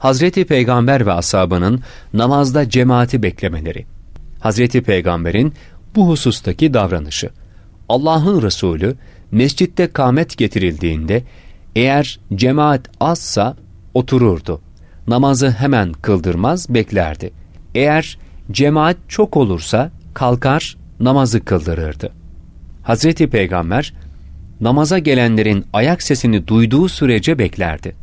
Hazreti Peygamber ve ashabının namazda cemaati beklemeleri. Hazreti Peygamber'in bu husustaki davranışı. Allah'ın Resulü mescitte kâmet getirildiğinde eğer cemaat azsa otururdu. Namazı hemen kıldırmaz, beklerdi. Eğer cemaat çok olursa kalkar, namazı kıldırırdı. Hazreti Peygamber namaza gelenlerin ayak sesini duyduğu sürece beklerdi.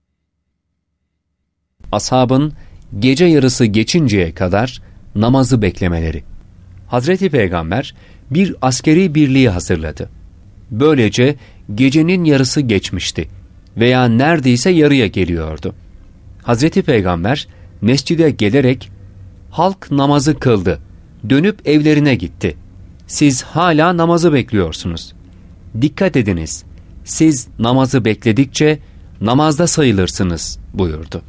Ashabın gece yarısı geçinceye kadar namazı beklemeleri. Hazreti Peygamber bir askeri birliği hazırladı. Böylece gecenin yarısı geçmişti veya neredeyse yarıya geliyordu. Hazreti Peygamber mescide gelerek halk namazı kıldı, dönüp evlerine gitti. Siz hala namazı bekliyorsunuz. Dikkat ediniz, siz namazı bekledikçe namazda sayılırsınız buyurdu.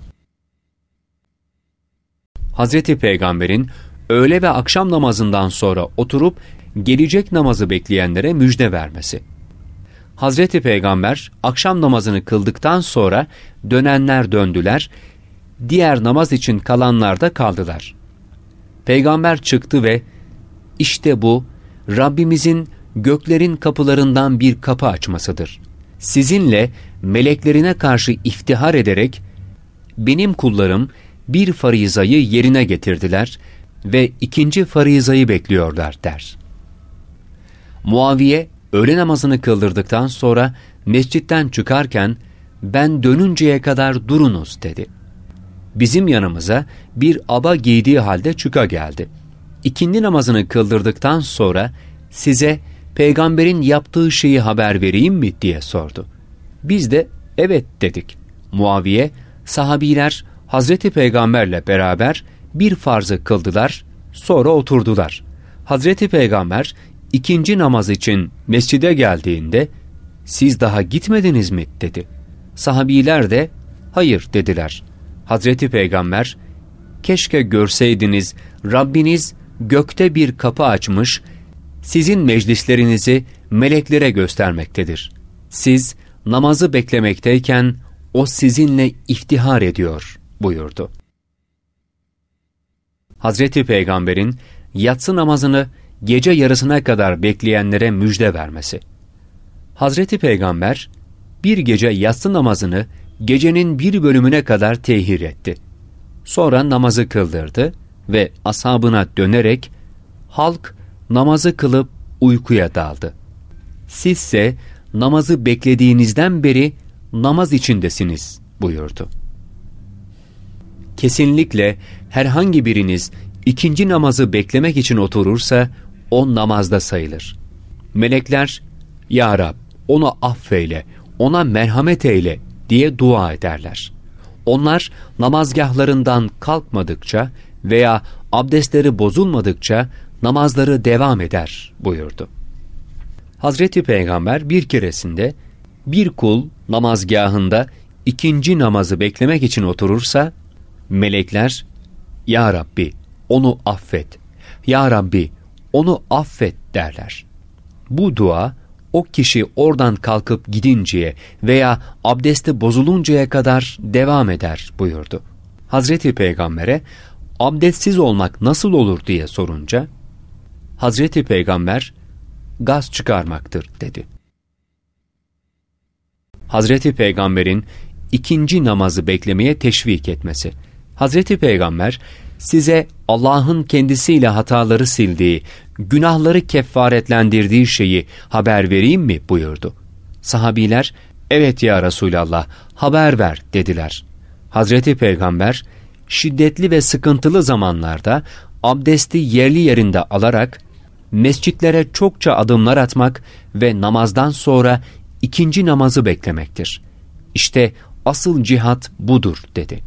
Hazreti Peygamber'in öğle ve akşam namazından sonra oturup gelecek namazı bekleyenlere müjde vermesi. Hazreti Peygamber akşam namazını kıldıktan sonra dönenler döndüler, diğer namaz için kalanlar da kaldılar. Peygamber çıktı ve işte bu Rabbimizin göklerin kapılarından bir kapı açmasıdır. Sizinle meleklerine karşı iftihar ederek benim kullarım bir farizayı yerine getirdiler ve ikinci farizayı bekliyorlar der. Muaviye öğle namazını kıldırdıktan sonra mescitten çıkarken ben dönünceye kadar durunuz dedi. Bizim yanımıza bir aba giydiği halde çıka geldi. İkindi namazını kıldırdıktan sonra size peygamberin yaptığı şeyi haber vereyim mi diye sordu. Biz de evet dedik. Muaviye, sahabiler Hazreti Peygamberle beraber bir farzı kıldılar, sonra oturdular. Hazreti Peygamber ikinci namaz için mescide geldiğinde siz daha gitmediniz mi dedi. Sahabiler de hayır dediler. Hazreti Peygamber keşke görseydiniz Rabbiniz gökte bir kapı açmış, sizin meclislerinizi meleklere göstermektedir. Siz namazı beklemekteyken o sizinle iftihar ediyor buyurdu. Hazreti Peygamber'in yatsı namazını gece yarısına kadar bekleyenlere müjde vermesi. Hazreti Peygamber bir gece yatsı namazını gecenin bir bölümüne kadar tehir etti. Sonra namazı kıldırdı ve ashabına dönerek halk namazı kılıp uykuya daldı. Sizse namazı beklediğinizden beri namaz içindesiniz buyurdu. Kesinlikle herhangi biriniz ikinci namazı beklemek için oturursa o namazda sayılır. Melekler, Ya Rab onu affeyle, ona merhamet eyle diye dua ederler. Onlar namazgahlarından kalkmadıkça veya abdestleri bozulmadıkça namazları devam eder buyurdu. Hazreti Peygamber bir keresinde bir kul namazgahında ikinci namazı beklemek için oturursa melekler Ya Rabbi onu affet, Ya Rabbi onu affet derler. Bu dua o kişi oradan kalkıp gidinceye veya abdesti bozuluncaya kadar devam eder buyurdu. Hazreti Peygamber'e abdestsiz olmak nasıl olur diye sorunca Hazreti Peygamber gaz çıkarmaktır dedi. Hazreti Peygamber'in ikinci namazı beklemeye teşvik etmesi. Hazreti Peygamber size Allah'ın kendisiyle hataları sildiği, günahları kefaretlendirdiği şeyi haber vereyim mi buyurdu. Sahabiler evet ya Resulallah haber ver dediler. Hazreti Peygamber şiddetli ve sıkıntılı zamanlarda abdesti yerli yerinde alarak mescitlere çokça adımlar atmak ve namazdan sonra ikinci namazı beklemektir. İşte asıl cihat budur dedi.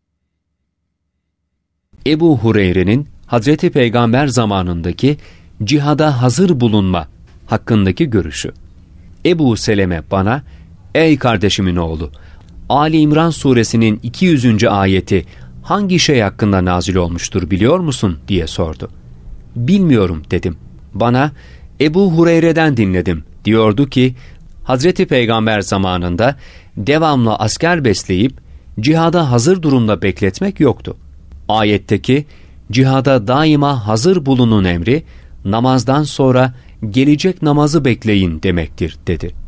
Ebu Hureyre'nin Hazreti Peygamber zamanındaki cihada hazır bulunma hakkındaki görüşü. Ebu Seleme bana, ey kardeşimin oğlu, Ali İmran suresinin 200. ayeti hangi şey hakkında nazil olmuştur biliyor musun diye sordu. Bilmiyorum dedim. Bana, Ebu Hureyre'den dinledim. Diyordu ki, Hazreti Peygamber zamanında devamlı asker besleyip cihada hazır durumda bekletmek yoktu. Ayetteki cihada daima hazır bulunun emri, namazdan sonra gelecek namazı bekleyin demektir dedi.